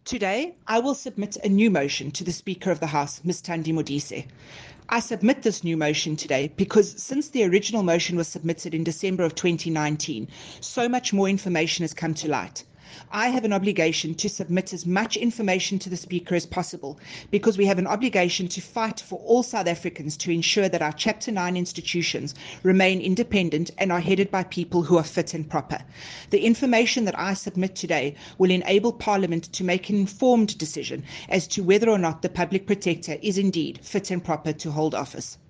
Today, I will submit a new motion to the Speaker of the House, Ms. Thandi Modise. I submit this new motion today because since the original motion was submitted in December of 2019, so much more information has come to light. I have an obligation to submit as much information to the Speaker as possible because we have an obligation to fight for all South Africans to ensure that our Chapter 9 institutions remain independent and are headed by people who are fit and proper. The information that I submit today will enable Parliament to make an informed decision as to whether or not the Public Protector is indeed fit and proper to hold office.